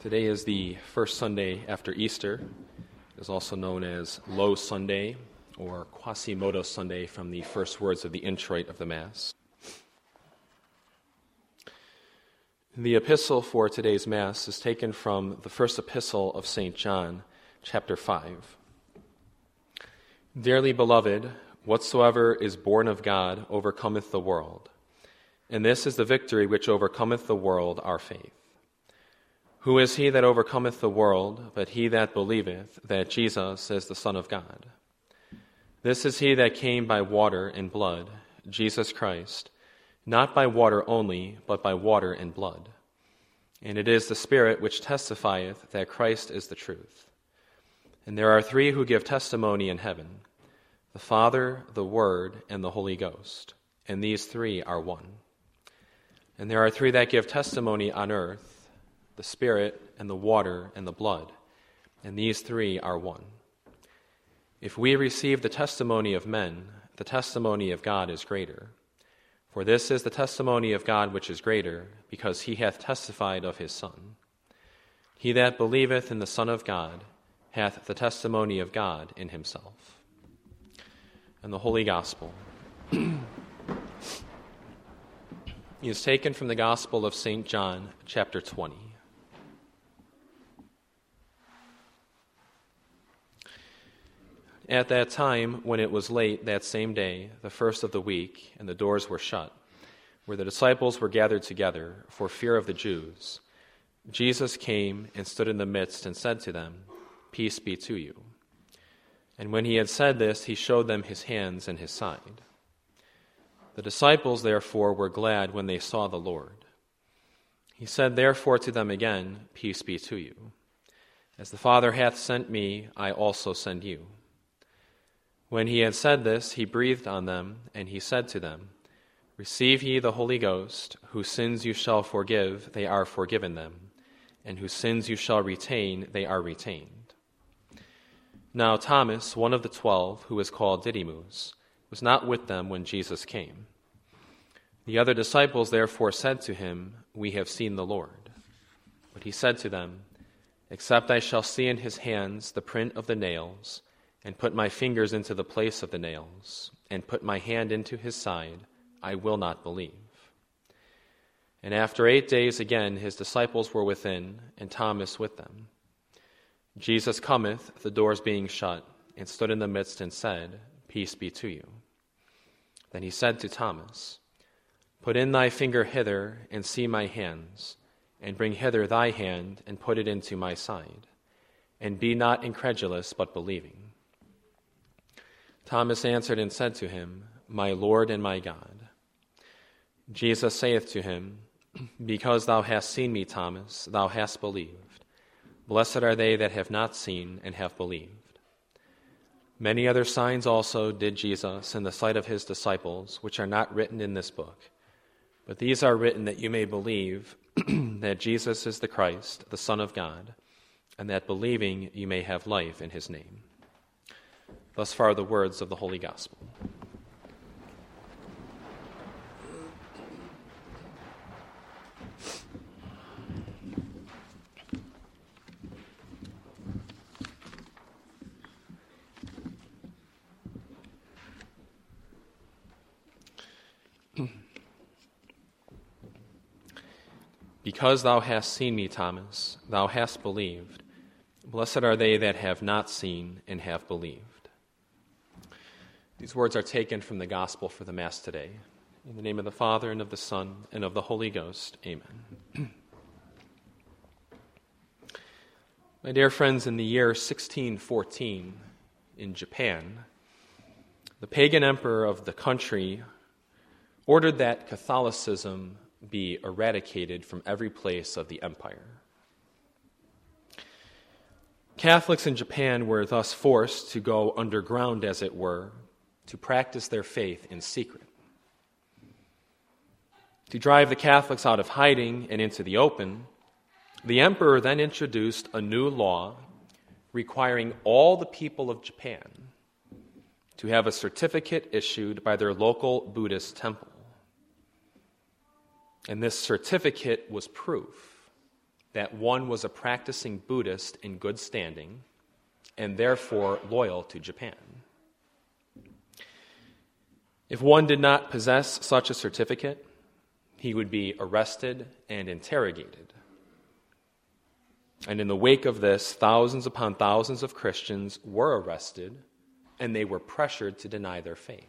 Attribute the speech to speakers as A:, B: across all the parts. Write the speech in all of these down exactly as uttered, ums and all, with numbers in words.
A: Today is the first Sunday after Easter. It is also known as Low Sunday or Quasimodo Sunday from the first words of the introit of the Mass. The epistle for today's Mass is taken from the first epistle of Saint John, chapter five. Dearly beloved, whatsoever is born of God overcometh the world, and this is the victory which overcometh the world, our faith. Who is he that overcometh the world, but he that believeth that Jesus is the Son of God? This is he that came by water and blood, Jesus Christ, not by water only, but by water and blood. And it is the Spirit which testifieth that Christ is the truth. And there are three who give testimony in heaven, the Father, the Word, and the Holy Ghost, and these three are one. And there are three that give testimony on earth, the Spirit, and the water, and the blood, and these three are one. If we receive the testimony of men, the testimony of God is greater. For this is the testimony of God which is greater, because he hath testified of his Son. He that believeth in the Son of God hath the testimony of God in himself. And the Holy Gospel is taken from the Gospel of Saint John, chapter twenty. At that time, when it was late that same day, the first of the week, and the doors were shut, where the disciples were gathered together for fear of the Jews, Jesus came and stood in the midst and said to them, Peace be to you. And when he had said this, he showed them his hands and his side. The disciples, therefore, were glad when they saw the Lord. He said therefore to them again, Peace be to you. As the Father hath sent me, I also send you. When he had said this, he breathed on them, and he said to them, Receive ye the Holy Ghost, whose sins you shall forgive, they are forgiven them, and whose sins you shall retain, they are retained. Now Thomas, one of the twelve, who is called Didymus, was not with them when Jesus came. The other disciples therefore said to him, We have seen the Lord. But he said to them, Except I shall see in his hands the print of the nails, and put my fingers into the place of the nails, and put my hand into his side, I will not believe. And after eight days again his disciples were within, and Thomas with them. Jesus cometh, the doors being shut, and stood in the midst and said, Peace be to you. Then he said to Thomas, Put in thy finger hither, and see my hands, and bring hither thy hand, and put it into my side, and be not incredulous, but believing. Thomas answered and said to him, My Lord and my God. Jesus saith to him, Because thou hast seen me, Thomas, thou hast believed. Blessed are they that have not seen and have believed. Many other signs also did Jesus in the sight of his disciples, which are not written in this book. But these are written that you may believe that Jesus is the Christ, the Son of God, and that believing you may have life in his name. Thus far the words of the Holy Gospel. Because thou hast seen me, Thomas, thou hast believed. Blessed are they that have not seen and have believed. These words are taken from the Gospel for the Mass today. In the name of the Father, and of the Son, and of the Holy Ghost. Amen. My dear friends, in the year sixteen fourteen, in Japan, the pagan emperor of the country ordered that Catholicism be eradicated from every place of the empire. Catholics in Japan were thus forced to go underground, as it were, to practice their faith in secret. To drive the Catholics out of hiding and into the open, the emperor then introduced a new law requiring all the people of Japan to have a certificate issued by their local Buddhist temple. And this certificate was proof that one was a practicing Buddhist in good standing and therefore loyal to Japan. If one did not possess such a certificate, he would be arrested and interrogated. And in the wake of this, thousands upon thousands of Christians were arrested, and they were pressured to deny their faith.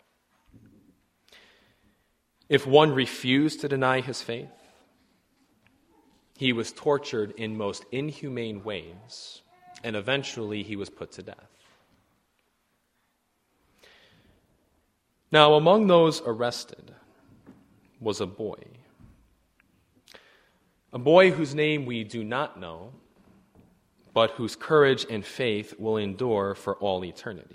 A: If one refused to deny his faith, he was tortured in most inhumane ways, and eventually he was put to death. Now, among those arrested was a boy. A boy whose name we do not know, but whose courage and faith will endure for all eternity.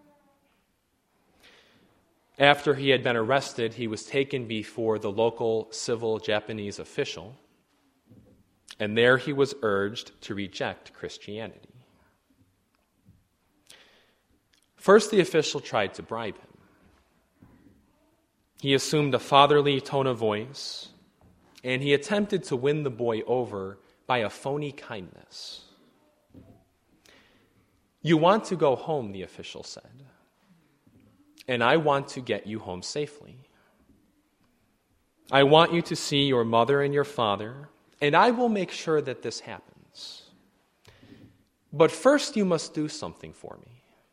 A: After he had been arrested, he was taken before the local civil Japanese official, and there he was urged to reject Christianity. First, the official tried to bribe him. He assumed a fatherly tone of voice, and he attempted to win the boy over by a phony kindness. "You want to go home," the official said, "and I want to get you home safely. I want you to see your mother and your father, and I will make sure that this happens. But first you must do something for me.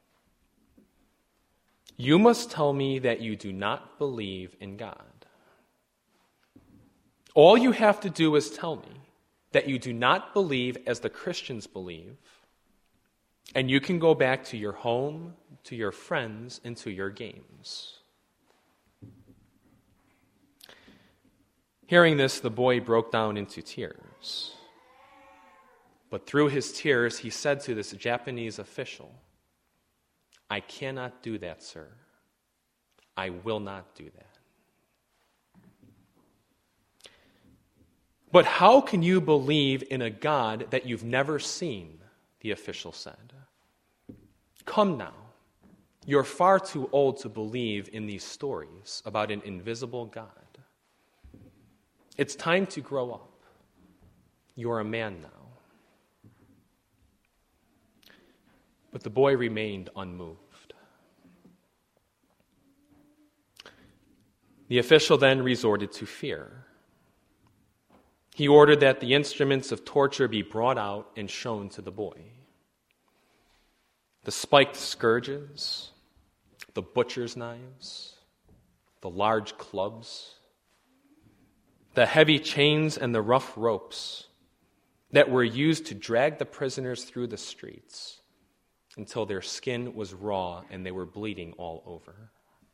A: You must tell me that you do not believe in God. All you have to do is tell me that you do not believe as the Christians believe, and you can go back to your home, to your friends, and to your games." Hearing this, the boy broke down into tears. But through his tears, he said to this Japanese official, "I cannot do that, sir. I will not do that." "But how can you believe in a God that you've never seen?" the official said. "Come now. You're far too old to believe in these stories about an invisible God. It's time to grow up. You're a man now." But the boy remained unmoved. The official then resorted to fear. He ordered that the instruments of torture be brought out and shown to the boy. The spiked scourges, the butcher's knives, the large clubs, the heavy chains and the rough ropes that were used to drag the prisoners through the streets until their skin was raw and they were bleeding all over.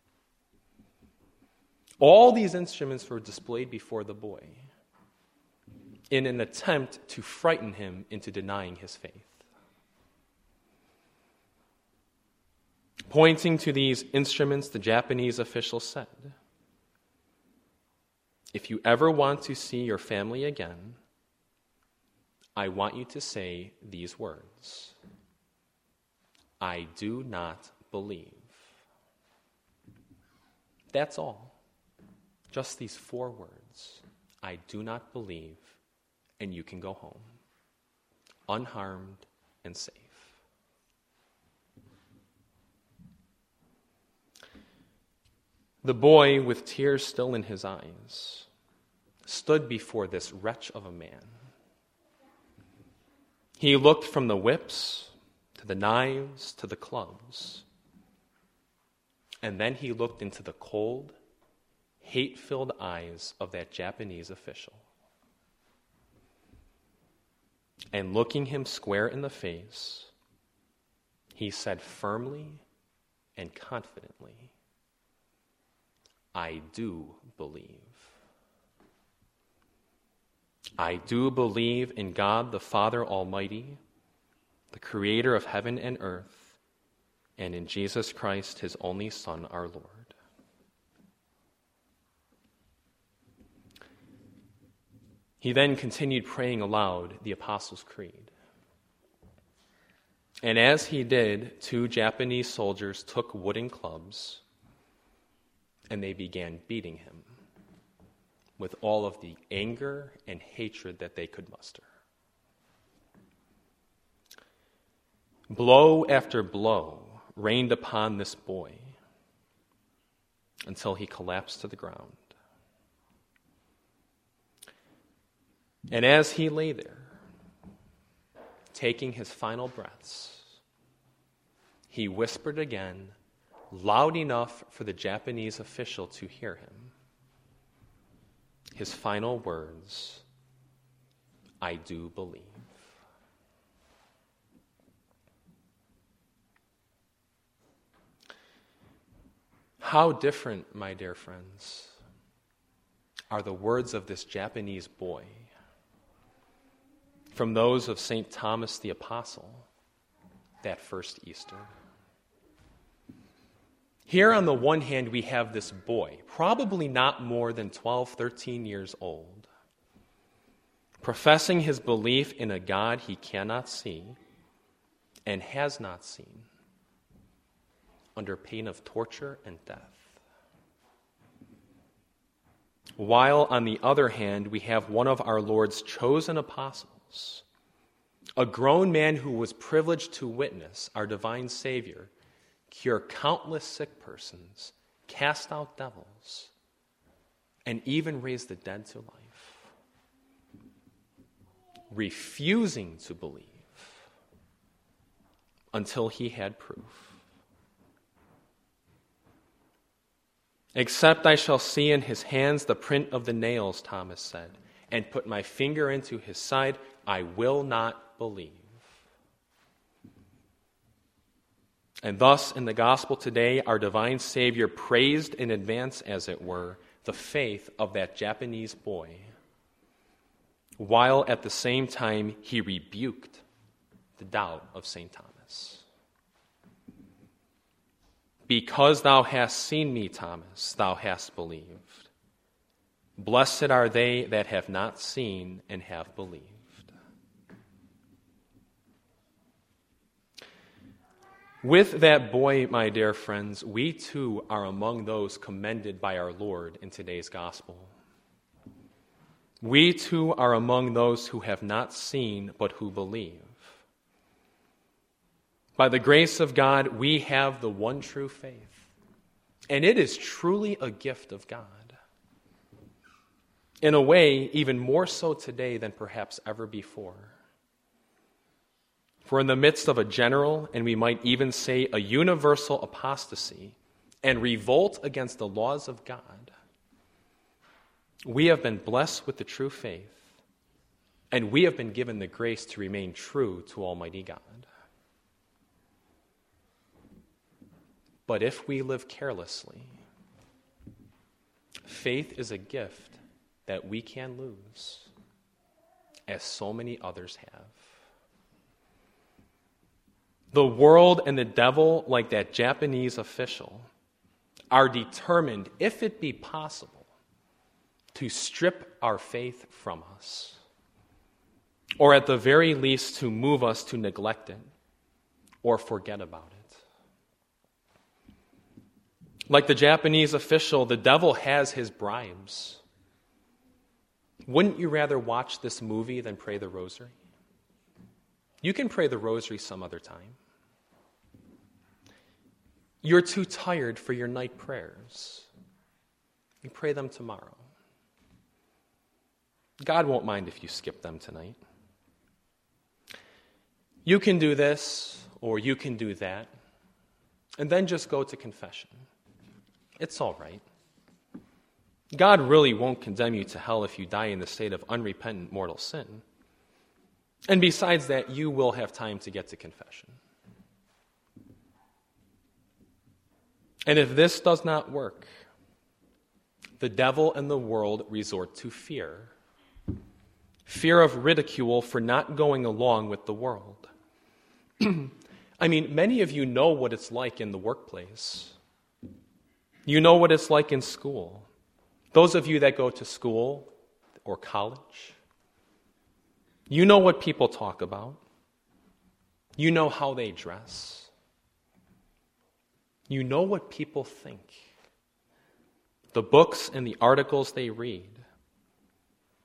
A: All these instruments were displayed before the boy in an attempt to frighten him into denying his faith. Pointing to these instruments, the Japanese official said, "If you ever want to see your family again, I want you to say these words: I do not believe." That's all. Just these four words. I do not believe, and you can go home, unharmed and safe. The boy, with tears still in his eyes, stood before this wretch of a man. He looked from the whips to the knives to the clubs, and then he looked into the cold, hate-filled eyes of that Japanese official. And looking him square in the face, he said firmly and confidently, I do believe. I do believe in God the Father Almighty, the creator of heaven and earth, and in Jesus Christ, his only Son, our Lord. He then continued praying aloud the Apostles' Creed. And as he did, two Japanese soldiers took wooden clubs and they began beating him, with all of the anger and hatred that they could muster. Blow after blow rained upon this boy until he collapsed to the ground. And as he lay there, taking his final breaths, he whispered again, loud enough for the Japanese official to hear him, his final words, "I do believe." How different, my dear friends, are the words of this Japanese boy from those of Saint Thomas the Apostle that first Easter. Here on the one hand, we have this boy, probably not more than twelve, thirteen years old, professing his belief in a God he cannot see and has not seen, under pain of torture and death. While, on the other hand, we have one of our Lord's chosen apostles, a grown man who was privileged to witness our divine Savior cure countless sick persons, cast out devils, and even raise the dead to life, refusing to believe until he had proof. "Except I shall see in his hands the print of the nails," Thomas said, "and put my finger into his side, I will not believe." And thus, in the gospel today, our divine Savior praised in advance, as it were, the faith of that Japanese boy, while at the same time he rebuked the doubt of Saint Thomas. "Because thou hast seen me, Thomas, thou hast believed. Blessed are they that have not seen and have believed." With that boy, my dear friends, we too are among those commended by our Lord in today's gospel. We too are among those who have not seen but who believe. By the grace of God, we have the one true faith, and it is truly a gift of God. In a way, even more so today than perhaps ever before. For in the midst of a general, and we might even say a universal apostasy and revolt against the laws of God, we have been blessed with the true faith, and we have been given the grace to remain true to Almighty God. But if we live carelessly, faith is a gift that we can lose, as so many others have. The world and the devil, like that Japanese official, are determined, if it be possible, to strip our faith from us, or at the very least to move us to neglect it or forget about it. Like the Japanese official, the devil has his bribes. Wouldn't you rather watch this movie than pray the rosary? You can pray the rosary some other time. You're too tired for your night prayers. You pray them tomorrow. God won't mind if you skip them tonight. You can do this, or you can do that, and then just go to confession. It's all right. God really won't condemn you to hell if you die in the state of unrepentant mortal sin. And besides that, you will have time to get to confession. And if this does not work, the devil and the world resort to fear. Fear of ridicule for not going along with the world. I mean, many of you know what it's like in the workplace. You know what it's like in school. Those of you that go to school or college, you know what people talk about. You know how they dress. You know what people think. The books and the articles they read,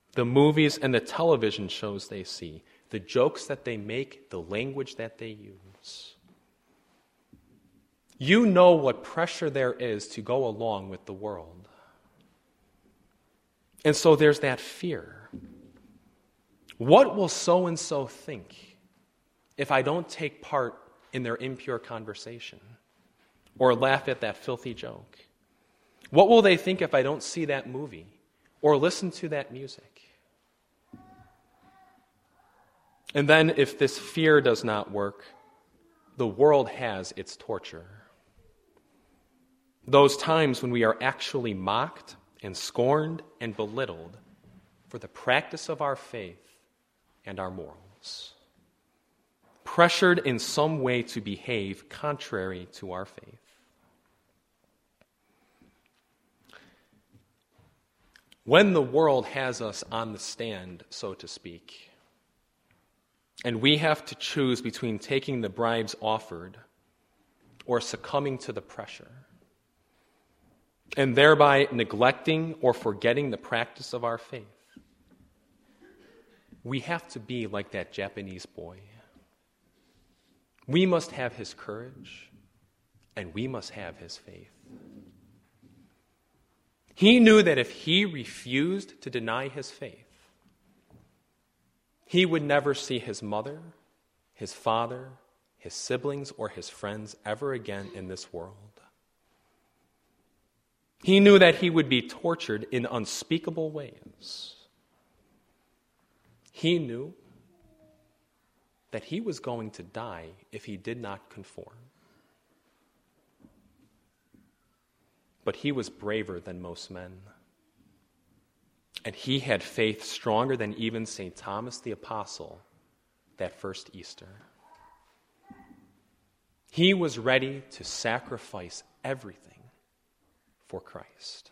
A: the movies and the television shows they see, the jokes that they make, the language that they use. You know what pressure there is to go along with the world. And so there's that fear. What will so-and-so think if I don't take part in their impure conversation or laugh at that filthy joke? What will they think if I don't see that movie or listen to that music? And then if this fear does not work, the world has its torture. Those times when we are actually mocked and scorned and belittled for the practice of our faith and our morals, pressured in some way to behave contrary to our faith. When the world has us on the stand, so to speak, and we have to choose between taking the bribes offered or succumbing to the pressure, and thereby neglecting or forgetting the practice of our faith, we have to be like that Japanese boy. We must have his courage, and we must have his faith. He knew that if he refused to deny his faith, he would never see his mother, his father, his siblings, or his friends ever again in this world. He knew that he would be tortured in unspeakable ways. He knew that he was going to die if he did not conform. But he was braver than most men. And he had faith stronger than even Saint Thomas the Apostle that first Easter. He was ready to sacrifice everything for Christ.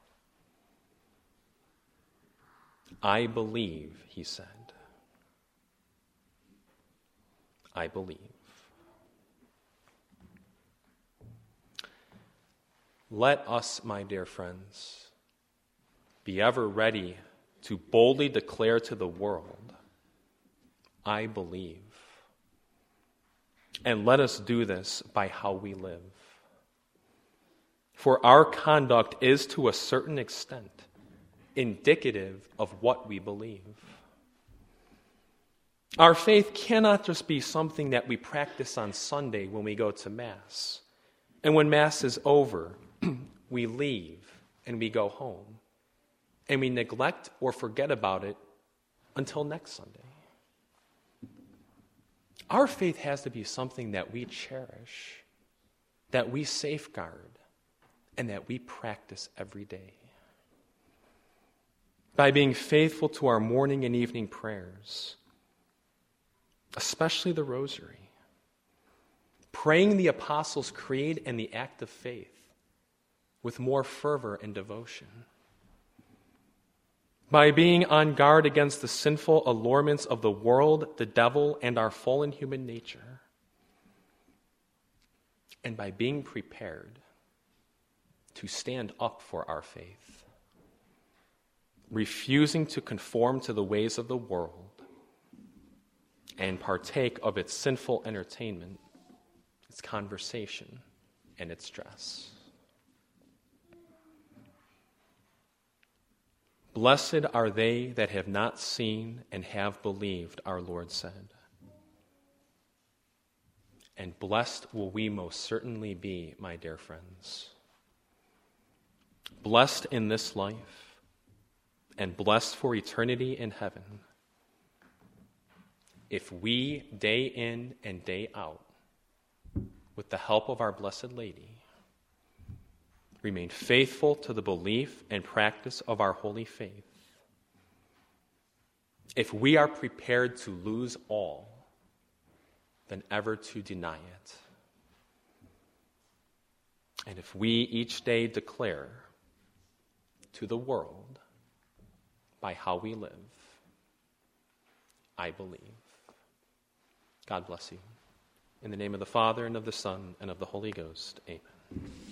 A: I believe, he said. I believe. Let us, my dear friends, be ever ready to boldly declare to the world, I believe. And let us do this by how we live. For our conduct is to a certain extent indicative of what we believe. Our faith cannot just be something that we practice on Sunday when we go to Mass. And when Mass is over, we leave and we go home. And we neglect or forget about it until next Sunday. Our faith has to be something that we cherish, that we safeguard, and that we practice every day. By being faithful to our morning and evening prayers, especially the Rosary, praying the Apostles' Creed and the Act of Faith with more fervor and devotion, by being on guard against the sinful allurements of the world, the devil, and our fallen human nature, and by being prepared to stand up for our faith, refusing to conform to the ways of the world and partake of its sinful entertainment, its conversation, and its dress. Blessed are they that have not seen and have believed, our Lord said. And blessed will we most certainly be, my dear friends. Blessed in this life, and blessed for eternity in heaven, if we, day in and day out, with the help of our Blessed Lady, remain faithful to the belief and practice of our holy faith. If we are prepared to lose all, then ever to deny it. And if we each day declare to the world by how we live, I believe. God bless you. In the name of the Father, and of the Son, and of the Holy Ghost, amen.